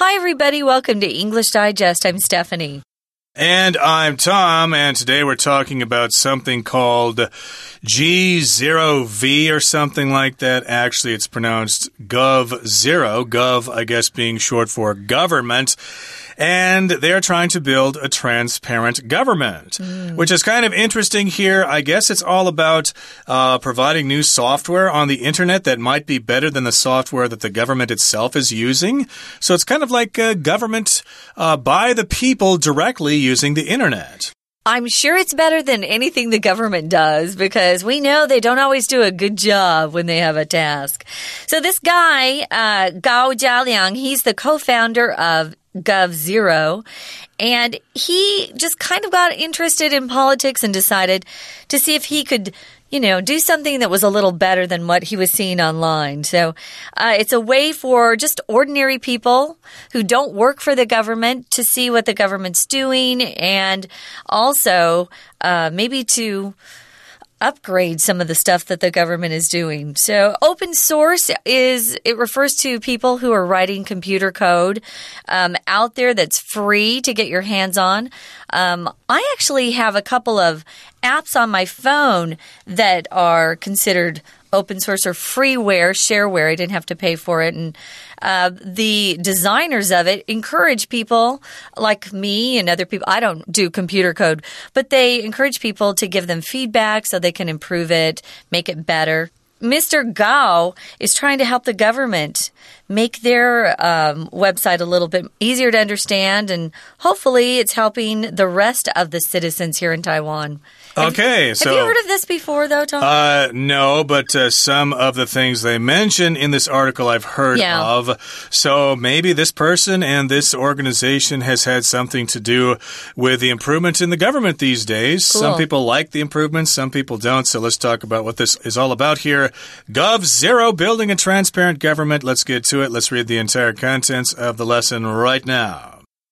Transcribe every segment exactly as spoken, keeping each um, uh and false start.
Hi, everybody. Welcome to English Digest. I'm Stephanie. And I'm Tom, and today we're talking about something called G zero V or something like that. Actually, it's pronounced Gov zero. Gov, I guess, being short for government. And they're trying to build a transparent government, mm. which is kind of interesting here. I guess it's all about uh, providing new software on the internet that might be better than the software that the government itself is using. So it's kind of like a government uh, by the people directly using the internet. I'm sure it's better than anything the government does because we know they don't always do a good job when they have a task. So this guy, uh, Gao Jialiang, he's the co-founder of Gov zero, and he just kind of got interested in politics and decided to see if he could, you know, do something that was a little better than what he was seeing online. So uh, it's a way for just ordinary people who don't work for the government to see what the government's doing and also uh, maybe to upgrade some of the stuff that the government is doing. So open source is, it refers to people who are writing computer code um, out there that's free to get your hands on. Um, I actually have a couple of apps on my phone that are considered open source or freeware, shareware. I didn't have to pay for it. And uh, the designers of it encourage people like me and other people. I don't do computer code, but they encourage people to give them feedback so they can improve it, make it better. Mister Gao is trying to help the government make their um, website a little bit easier to understand, and hopefully it's helping the rest of the citizens here in Taiwan. Okay, have, so... Have you heard of this before, though, Tom? Uh, no, but uh, some of the things they mention in this article I've heard yeah. of. So maybe this person and this organization has had something to do with the improvements in the government these days. Cool. Some people like the improvements, some people don't. So let's talk about what this is all about here. Gov zero, building a transparent government. Let's get to it. Let's read the entire contents of the lesson right now.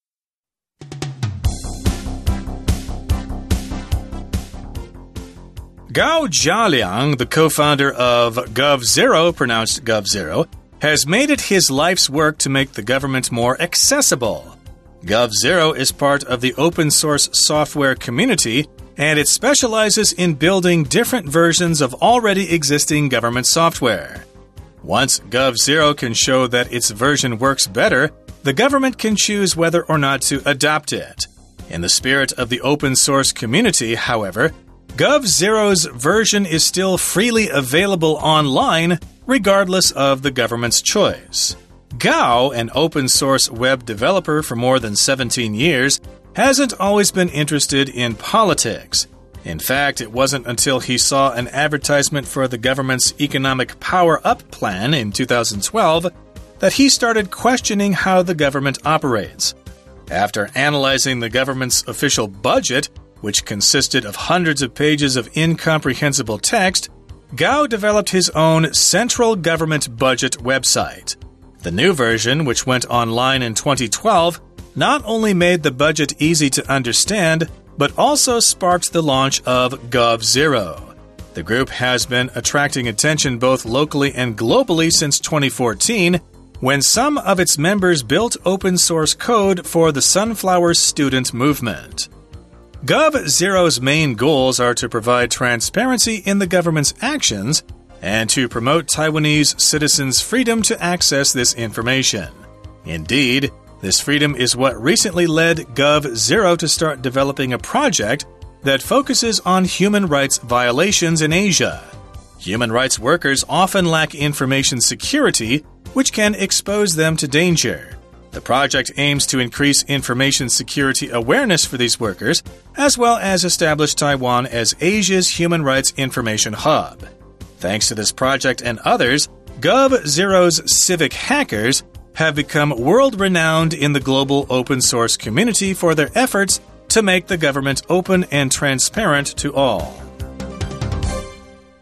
Gao Jialiang, the co-founder of Gov zero, pronounced Gov zero, has made it his life's work to make the government more accessible. Gov zero is part of the open-source software community, and it specializes in building different versions of already existing government software. Once Gov zero can show that its version works better, the government can choose whether or not to adopt it. In the spirit of the open-source community, however, Gov zero's version is still freely available online, regardless of the government's choice. Gao, an open-source web developer for more than seventeen years, hasn't always been interested in politics. In fact, it wasn't until he saw an advertisement for the government's Economic Power-Up Plan in two thousand twelve that he started questioning how the government operates. After analyzing the government's official budget, which consisted of hundreds of pages of incomprehensible text, Gao developed his own Central Government Budget website. The new version, which went online in twenty twelve, not only made the budget easy to understand, but also sparked the launch of Gov zero. The group has been attracting attention both locally and globally since twenty fourteen, when some of its members built open-source code for the Sunflower Student Movement. Gov zero's main goals are to provide transparency in the government's actions and to promote Taiwanese citizens' freedom to access this information. Indeed, this freedom is what recently led Gov zero to start developing a project that focuses on human rights violations in Asia. Human rights workers often lack information security, which can expose them to danger. The project aims to increase information security awareness for these workers, as well as establish Taiwan as Asia's human rights information hub. Thanks to this project and others, Gov zero's civic hackers have become world-renowned in the global open-source community for their efforts to make the government open and transparent to all.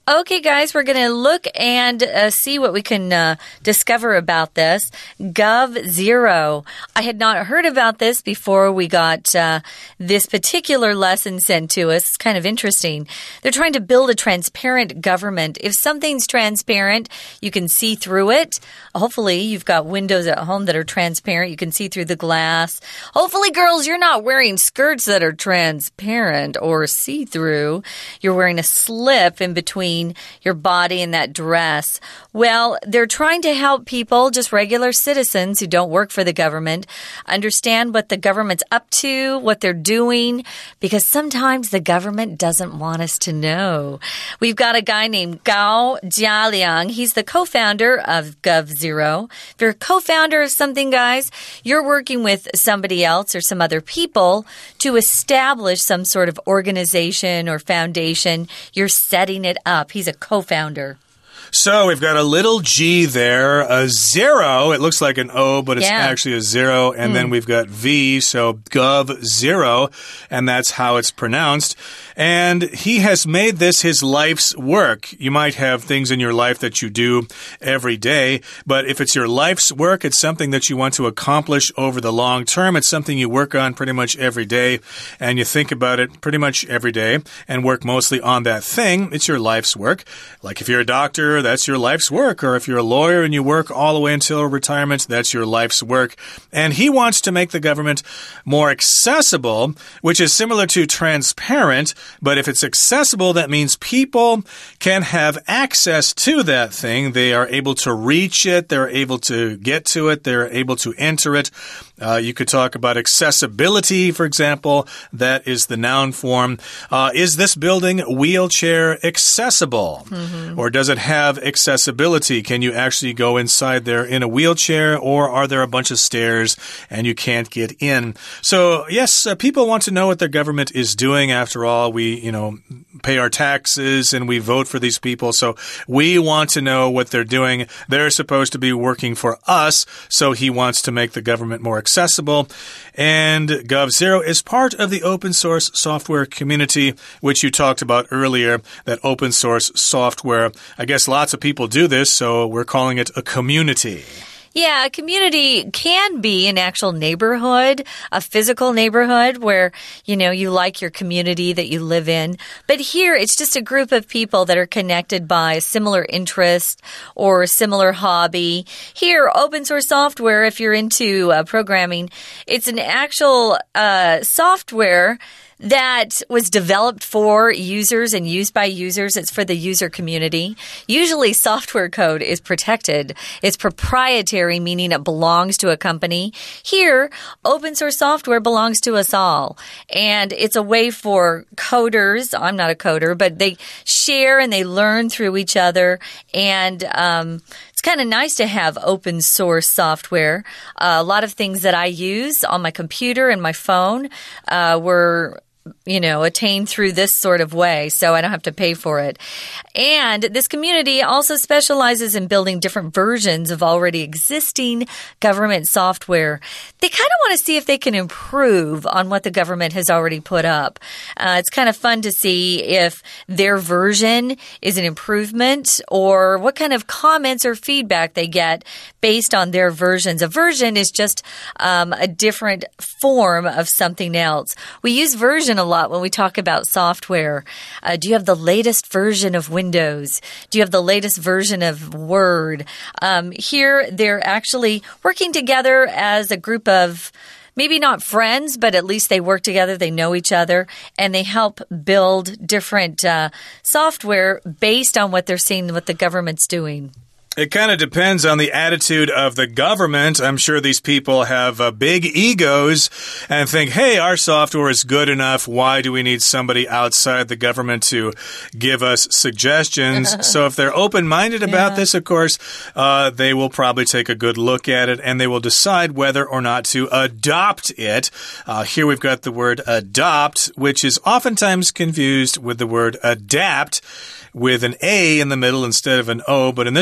Okay, guys, we're going to look and uh, see what we can uh, discover about this. Gov Zero. I had not heard about this before we got uh, this particular lesson sent to us. It's kind of interesting. They're trying to build a transparent government. If something's transparent, you can see through it. Hopefully, you've got windows at home that are transparent. You can see through the glass. Hopefully, girls, you're not wearing skirts that are transparent or see-through. You're wearing a slip in between your body and that dress. Well, they're trying to help people, just regular citizens who don't work for the government, understand what the government's up to, what they're doing, because sometimes the government doesn't want us to know. We've got a guy named Gao Jialiang. He's the co-founder of Gov Zero. If you're a co-founder of something, guys, you're working with somebody else or some other people to establish some sort of organization or foundation. You're setting it up. He's a co-founder. So we've got a little G there, a zero. It looks like an O, but it's yeah. actually a zero. And mm. then we've got V, so Gov Zero, and that's how it's pronounced. And he has made this his life's work. You might have things in your life that you do every day, but if it's your life's work, it's something that you want to accomplish over the long term. It's something you work on pretty much every day, and you think about it pretty much every day and work mostly on that thing. It's your life's work. Like if you're a doctor, that's your life's work. Or if you're a lawyer and you work all the way until retirement, that's your life's work. And he wants to make the government more accessible, which is similar to transparent. But if it's accessible, that means people can have access to that thing. They are able to reach it. They're able to get to it. They're able to enter it. Uh, you could talk about accessibility, for example. That is the noun form. Uh, is this building wheelchair accessible? Mm-hmm. Or does it have accessibility? Can you actually go inside there in a wheelchair, or are there a bunch of stairs and you can't get in? So, yes, uh, people want to know what their government is doing. After all, we, you know, pay our taxes and we vote for these people. So we want to know what they're doing. They're supposed to be working for us. So he wants to make the government more accessible. accessible. And Gov Zero is part of the open source software community, which you talked about earlier, that open source software. I guess lots of people do this, so we're calling it a community. Yeah, a community can be an actual neighborhood, a physical neighborhood where, you know, you like your community that you live in. But here, it's just a group of people that are connected by a similar interest or a similar hobby. Here, open source software, if you're into uh, programming, it's an actual uh, software that was developed for users and used by users. It's for the user community. Usually software code is protected. It's proprietary, meaning it belongs to a company. Here, open source software belongs to us all. And it's a way for coders, I'm not a coder, but they share and they learn through each other. And um, it's kind of nice to have open source software. Uh, a lot of things that I use on my computer and my phone uh, were you know, attained through this sort of way, so I don't have to pay for it. And this community also specializes in building different versions of already existing government software. They kind of want to see if they can improve on what the government has already put up. Uh, it's kind of fun to see if their version is an improvement or what kind of comments or feedback they get based on their versions. A version is just um, a different form of something else. We use version a lot when we talk about software. Uh, do you have the latest version of Windows? Do you have the latest version of Word? Um, here, they're actually working together as a group of maybe not friends, but at least they work together, they know each other, and they help build different uh, software based on what they're seeing, what the government's doing. It kind of depends on the attitude of the government. I'm sure these people have uh, big egos and think, hey, our software is good enough. Why do we need somebody outside the government to give us suggestions? So if they're open-minded about yeah. this, of course, uh, they will probably take a good look at it and they will decide whether or not to adopt it. Uh, here we've got the word adopt, which is oftentimes confused with the word adapt, with an A in the middle instead of an O. But in this particular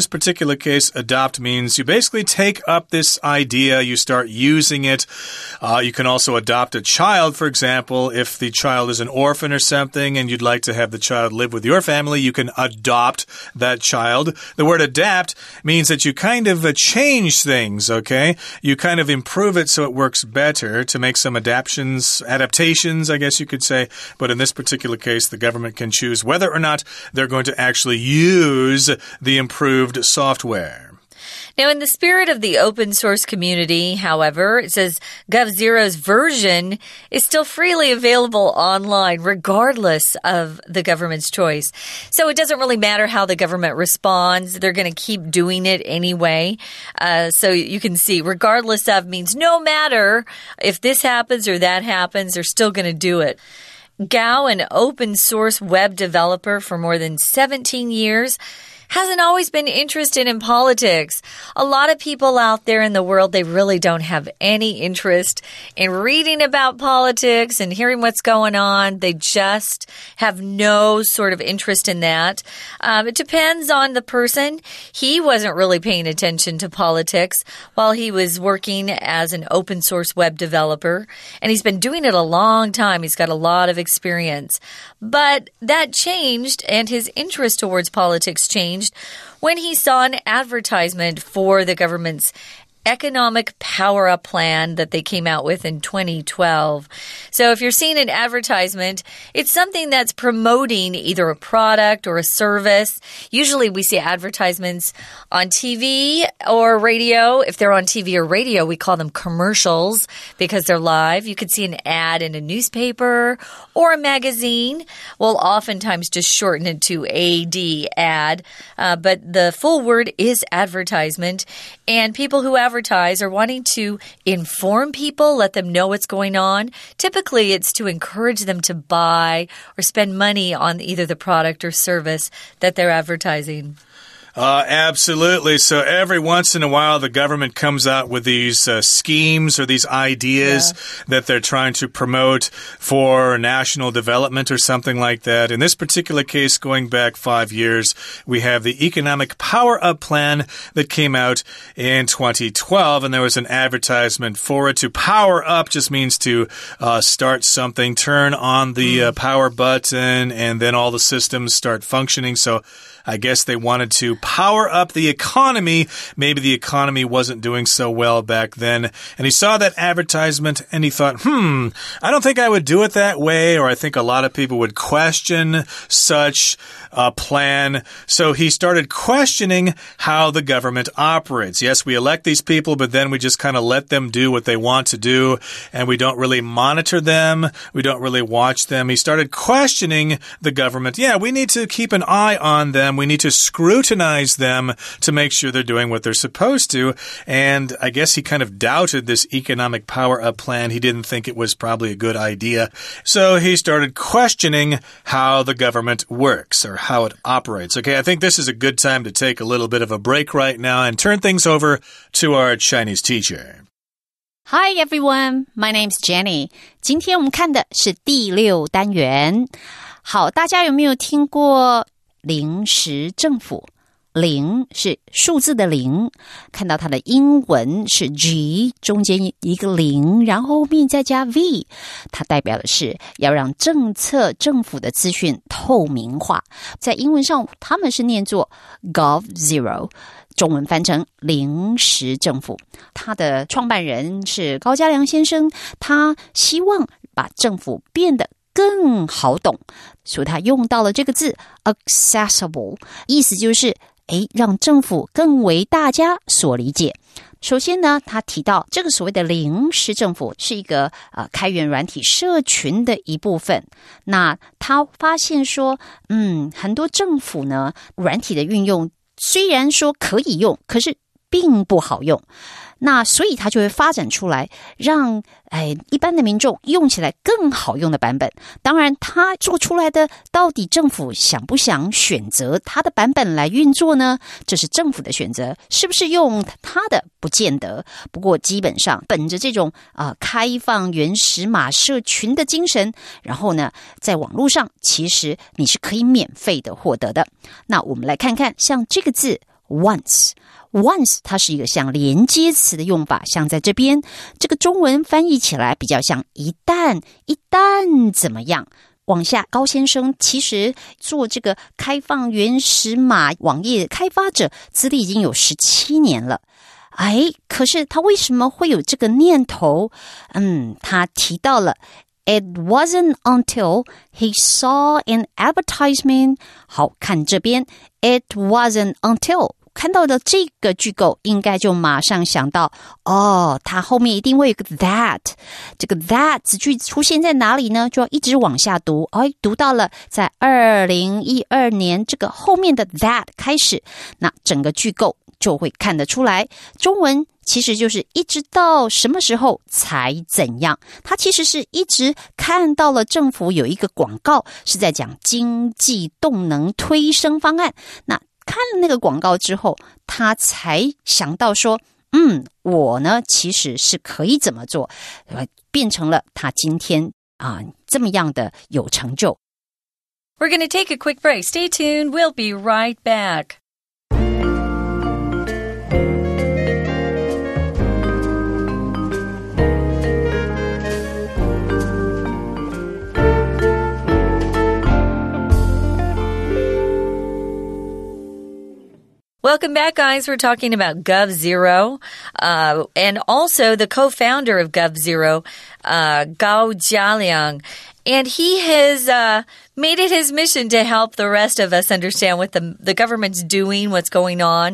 particular case, adopt means you basically take up this idea, you start using it. Uh, you can also adopt a child, for example. If the child is an orphan or something and you'd like to have the child live with your family, you can adopt that child. The word adapt means that you kind of uh, change things, okay? You kind of improve it so it works better, to make some adaptations, adaptations, I guess you could say. But in this particular case, the government can choose whether or not they're going to actually use the improved software. Now, in the spirit of the open source community, however, it says GovZero's version is still freely available online, regardless of the government's choice. So it doesn't really matter how the government responds. They're going to keep doing it anyway. Uh, so you can see, regardless of means no matter if this happens or that happens, they're still going to do it. Gao, an open source web developer for more than seventeen years, hasn't always been interested in politics. A lot of people out there in the world, they really don't have any interest in reading about politics and hearing what's going on. They just have no sort of interest in that. Um, it depends on the person. He wasn't really paying attention to politics while he was working as an open source web developer, and he's been doing it a long time. He's got a lot of experience. But that changed, and his interest towards politics changed when he saw an advertisement for the government's economic power-up plan that they came out with in twenty twelve. So if you're seeing an advertisement, it's something that's promoting either a product or a service. Usually we see advertisements on T V or radio. If they're on T V or radio, we call them commercials because they're live. You could see an ad in a newspaper or a magazine. We'll oftentimes just shorten it to A D, ad. Uh, but the full word is advertisement. And people who advertise are wanting to inform people, let them know what's going on. Typically, it's to encourage them to buy or spend money on either the product or service that they're advertising. Uh, absolutely. So every once in a while, the government comes out with these uh, schemes or these ideas yeah. that they're trying to promote for national development or something like that. In this particular case, going back five years, we have the Economic Power-Up Plan that came out in twenty twelve, and there was an advertisement for it. To power up just means to uh, start something, turn on the uh, power button, and then all the systems start functioning. So I guess they wanted to power up the economy. Maybe the economy wasn't doing so well back then. And he saw that advertisement and he thought, hmm, I don't think I would do it that way, or I think a lot of people would question such a plan. So he started questioning how the government operates. Yes, we elect these people, but then we just kind of let them do what they want to do, and we don't really monitor them. We don't really watch them. He started questioning the government. Yeah, we need to keep an eye on them. We need to scrutinize them to make sure they're doing what they're supposed to. And I guess he kind of doubted this economic power-up plan. He didn't think it was probably a good idea. So he started questioning how the government works or how it operates. Okay, I think this is a good time to take a little bit of a break right now and turn things over to our Chinese teacher. Hi everyone, my name's Jenny. 今天我们看的是第六单元。好，大家有没有听过临时政府？零是数字的零，看到它的英文是 G， 中间一个零，然后后面再加 V， 它代表的是要让政策政府的资讯透明化。在英文上他们是念作 GovZero， 中文翻成临时政府。他的创办人是高嘉良先生，他希望把政府变得更好懂，所以他用到了这个字 accessible， 意思就是诶，让政府更为大家所理解。首先呢，他提到这个所谓的临时政府是一个呃开源软体社群的一部分。那他发现说，嗯，很多政府呢，软体的运用虽然说可以用，可是并不好用。那所以它就会发展出来，让哎一般的民众用起来更好用的版本。当然，它做出来的到底政府想不想选择它的版本来运作呢？这是政府的选择，是不是用它的不见得。不过基本上本着这种啊、呃、开放原始码社群的精神，然后呢，在网络上其实你是可以免费的获得的。那我们来看看，像这个字 once。Once 它是一个像连接词的用法，像在这边这个中文翻译起来比较像一旦，一旦怎么样。往下，高先生其实做这个开放原始码网页开发者资历已经有十七年了。哎，可是他为什么会有这个念头？嗯，他提到了 It wasn't until he saw an advertisement。 好，看这边 It wasn't until看到的这个句构应该就马上想到，哦，它后面一定会有个 that。 这个 that 子句出现在哪里呢？就要一直往下读，哎，读到了在二零一二年这个后面的 that 开始，那整个句构就会看得出来。中文其实就是一直到什么时候才怎样，它其实是一直看到了政府有一个广告是在讲经济动能推升方案，那看了那个广告之后，他才想到说，嗯，我呢其实是可以怎么做，变成了他今天啊这么样的有成就。 We're going to take a quick break. Stay tuned. We'll be right back. Welcome back, guys. We're talking about GovZero, uh, and also the co-founder of GovZero, uh, Gao Jialiang. And he has uh, made it his mission to help the rest of us understand what the, the government's doing, what's going on,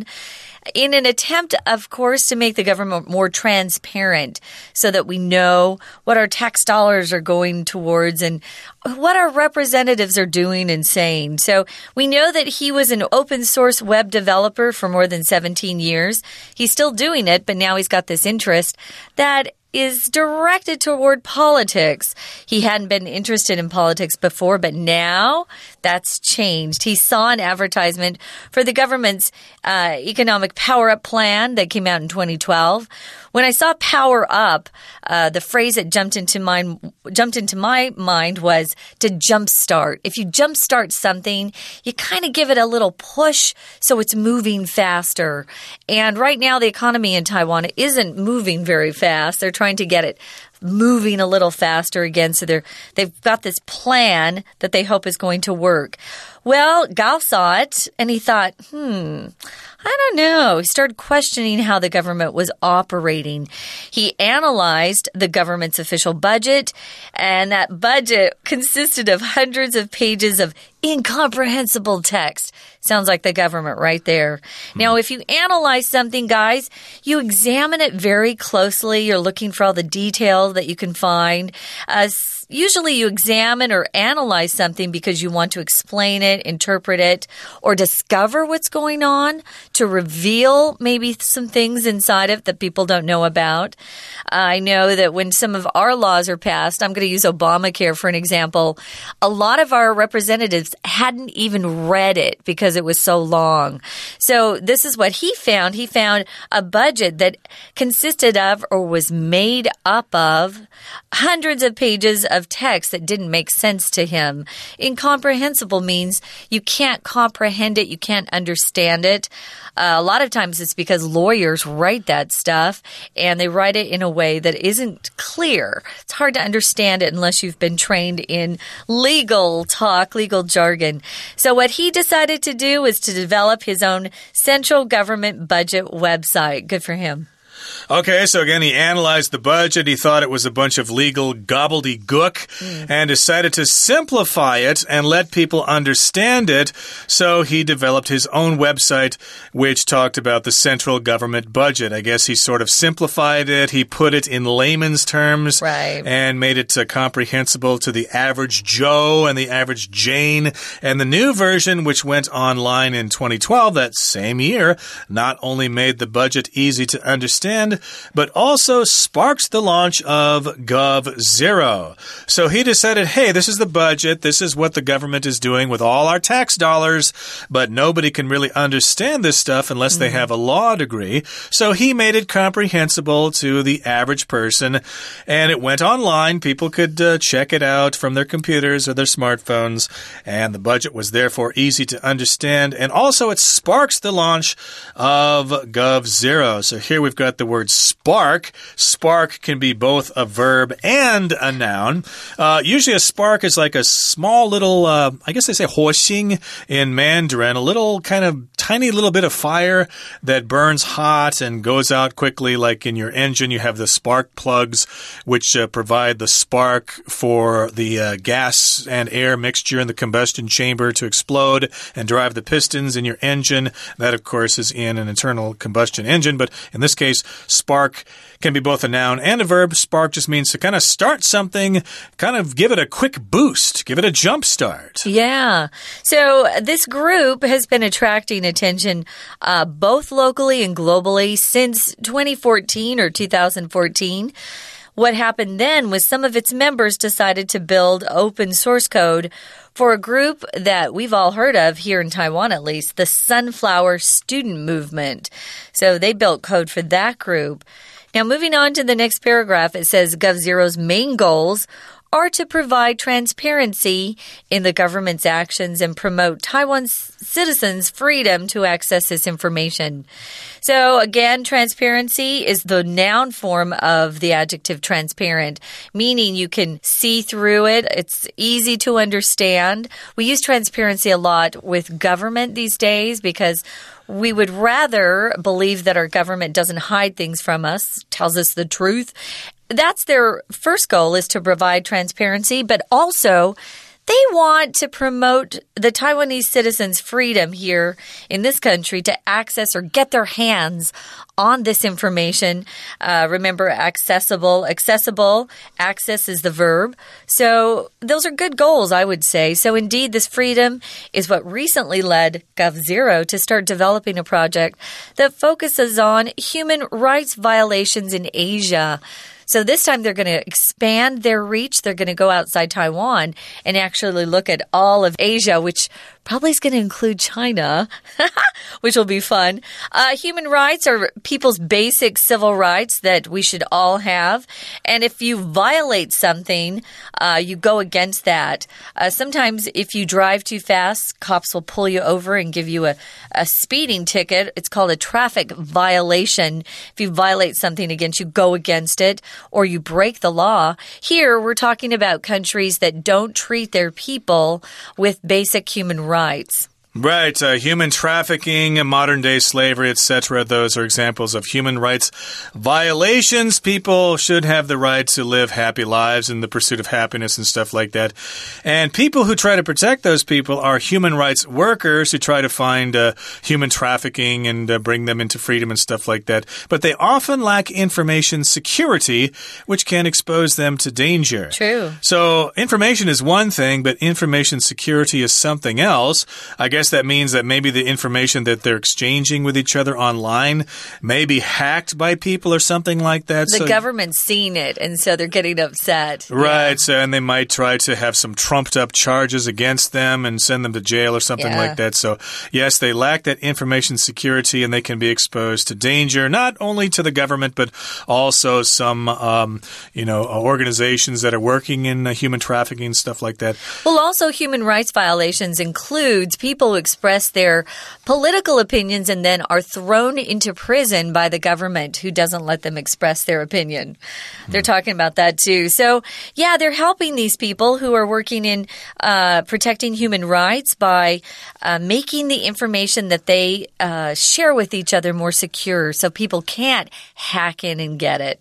in an attempt, of course, to make the government more transparent so that we know what our tax dollars are going towards and what our representatives are doing and saying. So we know that he was an open source web developer for more than seventeen years. He's still doing it, but now he's got this interest that is directed toward politics. He hadn't been interested in politics before, but now that's changed. He saw an advertisement for the government's uh, economic power-up plan that came out in twenty twelve. When I saw power up, uh, the phrase that jumped into my, jumped into my mind was to jumpstart. If you jumpstart something, you kind of give it a little push so it's moving faster. And right now, the economy in Taiwan isn't moving very fast. They're trying to get it moving a little faster again. So they're, they've got this plan that they hope is going to work. Well, Gao saw it and he thought, hmm, I don't know. He started questioning how the government was operating. He analyzed the government's official budget, and that budget consisted of hundreds of pages of incomprehensible text. Sounds like the government right there. Mm-hmm. Now, if you analyze something, guys, you examine it very closely. You're looking for all the details that you can find. Uh, Usually you examine or analyze something because you want to explain it, interpret it, or discover what's going on, to reveal maybe some things inside of it that people don't know about. I know that when some of our laws are passed, I'm going to use Obamacare for an example, a lot of our representatives hadn't even read it because it was so long. So this is what he found. He found a budget that consisted of or was made up of hundreds of pages of text that didn't make sense to him. Incomprehensible means you can't comprehend it, you can't understand it. Uh, a lot of times it's because lawyers write that stuff and they write it in a way that isn't clear. It's hard to understand it unless you've been trained in legal talk, legal jargon. So what he decided to do was to develop his own central government budget website. Good for him. Okay, so again, he analyzed the budget. He thought it was a bunch of legal gobbledygook mm. and decided to simplify it and let people understand it. So he developed his own website, which talked about the central government budget. I guess he sort of simplified it. He put it in layman's terms right. and made it uh, comprehensible to the average Joe and the average Jane. And the new version, which went online in twenty twelve, that same year, not only made the budget easy to understand, understand, but also sparked the launch of GovZero. So he decided, hey, this is the budget. This is what the government is doing with all our tax dollars, but nobody can really understand this stuff unless mm-hmm. they have a law degree. So he made it comprehensible to the average person, and it went online. People could uh, check it out from their computers or their smartphones, and the budget was therefore easy to understand. And also it sparks the launch of GovZero. So here we've got the word spark. Spark can be both a verb and a noun. Uh, usually a spark is like a small little, uh, I guess they say 火星 in Mandarin, a little kind of tiny little bit of fire that burns hot and goes out quickly. Like in your engine, you have the spark plugs, which uh, provide the spark for the uh, gas and air mixture in the combustion chamber to explode and drive the pistons in your engine. That, of course, is in an internal combustion engine. But in this case, spark can be both a noun and a verb. Spark just means to kind of start something, kind of give it a quick boost, give it a jump start. Yeah. So this group has been attracting attention uh, both locally and globally since twenty fourteen or two thousand fourteen. What happened then was some of its members decided to build open source code for a group that we've all heard of here in Taiwan, at least, the Sunflower Student Movement. So they built code for that group. Now, moving on to the next paragraph, it says GovZero's main goals are to provide transparency in the government's actions and promote Taiwan's citizens' freedom to access this information. So again, transparency is the noun form of the adjective transparent, meaning you can see through it. It's easy to understand. We use transparency a lot with government these days because we would rather believe that our government doesn't hide things from us, tells us the truth. That's their first goal, is to provide transparency, but also they want to promote the Taiwanese citizens' freedom here in this country to access or get their hands on this information. Uh, remember, accessible, accessible, access is the verb. So those are good goals, I would say. So indeed, this freedom is what recently led GovZero to start developing a project that focuses on human rights violations in Asia. So this time they're going to expand their reach. They're going to go outside Taiwan and actually look at all of Asia, which probably is going to include China, which will be fun. Uh, human rights are people's basic civil rights that we should all have. And if you violate something, uh, you go against that. Uh, sometimes if you drive too fast, cops will pull you over and give you a, a speeding ticket. It's called a traffic violation. If you violate something against, you go against it, or you break the law. Here, we're talking about countries that don't treat their people with basic human rights. Rights. Right. Uh, human trafficking, modern-day slavery, et cetera. Those are examples of human rights violations. People should have the right to live happy lives in the pursuit of happiness and stuff like that. And people who try to protect those people are human rights workers who try to find uh, human trafficking and uh, bring them into freedom and stuff like that. But they often lack information security, which can expose them to danger. True. So information is one thing, but information security is something else. I guess that means that maybe the information that they're exchanging with each other online may be hacked by people or something like that. The so, government's seen it, and so they're getting upset. Right. Yeah. So, and they might try to have some trumped up charges against them and send them to jail or something yeah. like that. So, yes, they lack that information security and they can be exposed to danger, not only to the government, but also some, um, you know, organizations that are working in uh, human trafficking and stuff like that. Well, also human rights violations includes people who express their political opinions and then are thrown into prison by the government who doesn't let them express their opinion. They're mm. talking about that too. So, yeah, they're helping these people who are working in uh, protecting human rights by uh, making the information that they uh, share with each other more secure so people can't hack in and get it.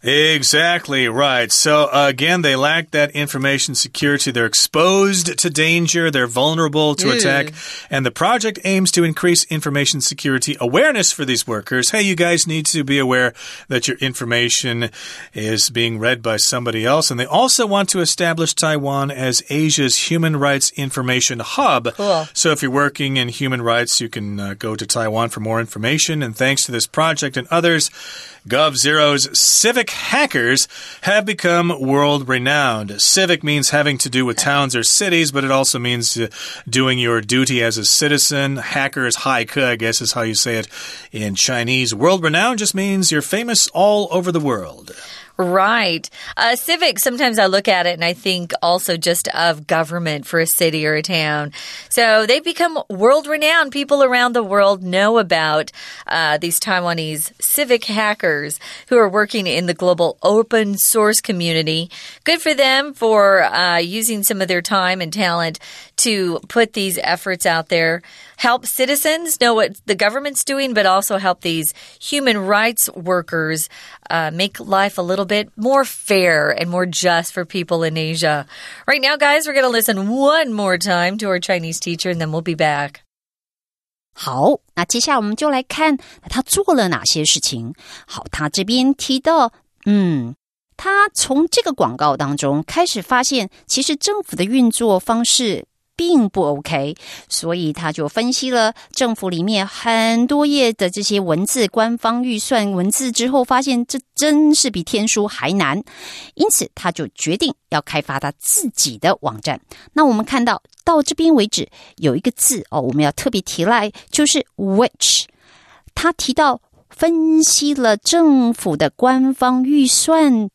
Exactly right. So uh, again, they lack that information security. They're exposed to danger. They're vulnerable to Ew. attack. And the project aims to increase information security awareness for these workers. Hey, you guys need to be aware that your information is being read by somebody else. And they also want to establish Taiwan as Asia's human rights information hub. Cool. So if you're working in human rights, you can uh, go to Taiwan for more information. And thanks to this project and others, GovZero's civic hackers have become world-renowned. Civic means having to do with towns or cities, but it also means uh, doing your duty as a citizen. Hacker is haike, I guess is how you say it in Chinese. World-renowned just means you're famous all over the world. Right. Uh, civic, sometimes I look at it and I think also just of government for a city or a town. So they've become world-renowned. People around the world know about uh, these Taiwanese civic hackers who are working in the global open source community. Good for them for uh, using some of their time and talent to put these efforts out there. Help citizens know what the government's doing, but also help these human rights workers uh, make life a little bit more fair and more just for people in Asia. Right now, guys, we're going to listen one more time to our Chinese teacher, and then we'll be back. 好，那接下来我们就来看他做了哪些事情。好，他这边提到，嗯，他从这个广告当中开始发现，其实政府的运作方式并不 OK， 所以他就分析了政府里面很多页的这些文字，官方预算文字之后，发现这真是比天书还难，因此他就决定要开发他自己的网站。那我们看到到这边为止有一个字哦，我们要特别提来，就是 which， 他提到分析了政府的官方预算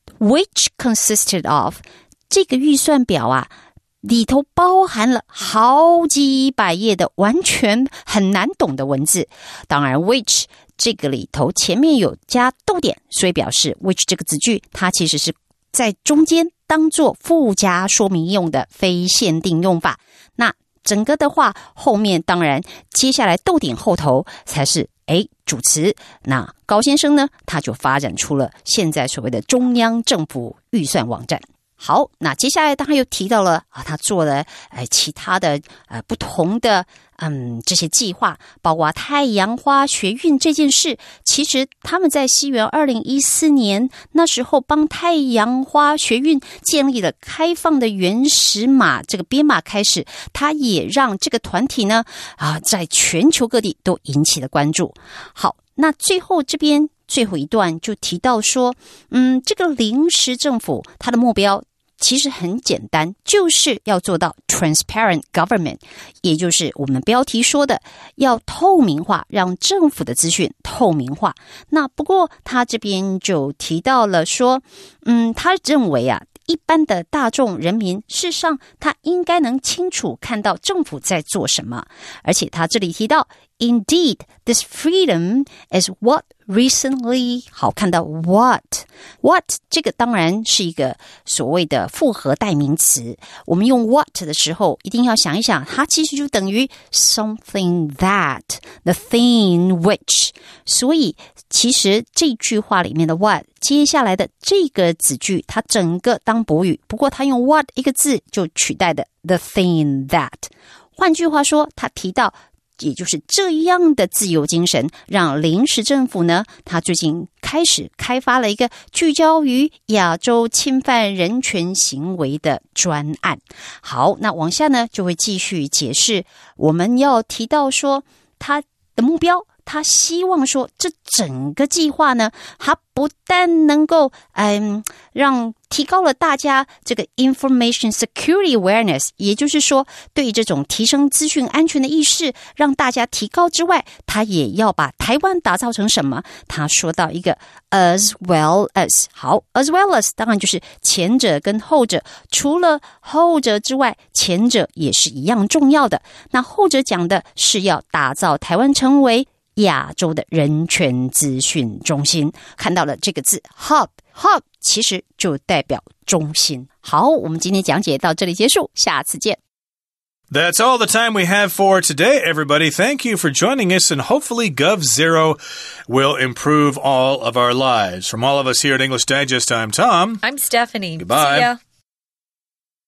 which consisted of 这个预算表啊，里头包含了好几百页的完全很难懂的文字。当然 which 这个里头前面有加逗点，所以表示 which 这个子句它其实是在中间当作附加说明用的非限定用法。那整个的话后面当然接下来逗点后头才是诶主词。那高先生呢，他就发展出了现在所谓的中央政府预算网站。好，那接下来他又提到了啊，他做了呃其他的呃不同的嗯这些计划，包括太阳花学运这件事。其实他们在西元二零一四年那时候帮太阳花学运建立了开放的原始码这个编码开始，他也让这个团体呢啊在全球各地都引起了关注。好，那最后这边最后一段就提到说，嗯，这个临时政府它的目标其实很简单，就是要做到 transparent government， 也就是我们标题说的要透明化，让政府的资讯透明化。那不过他这边就提到了说，嗯，他认为啊，一般的大众人民事实上他应该能清楚看到政府在做什么，而且他这里提到 Indeed, this freedom is what recently 好看到 what what 这个当然是一个所谓的复合代名词，我们用 what 的时候一定要想一想，它其实就等于 something that the thing which， 所以其实这句话里面的 what 接下来的这个子句它整个当补语，不过它用 what 一个字就取代的 the thing that， 换句话说他提到也就是这样的自由精神，让临时政府呢，他最近开始开发了一个聚焦于亚洲侵犯人权行为的专案。好，那往下呢就会继续解释，我们要提到说他的目标，他希望说这整个计划呢，它不但能够嗯让提高了大家这个 information security awareness， 也就是说对这种提升资讯安全的意识让大家提高之外，他也要把台湾打造成什么？他说到一个 as well as， 好 as well as 当然就是前者跟后者，除了后者之外，前者也是一样重要的。那后者讲的是要打造台湾成为亚洲的人权资讯中心，看到了这个字 hub hub 其实就代表中心。好，我们今天讲解到这里结束，下次见。 That's all the time we have for today, everybody. Thank you for joining us, and hopefully Gov Zero will improve all of our lives. From all of us here at English Digest, I'm Tom. I'm Stephanie. Goodbye. See ya.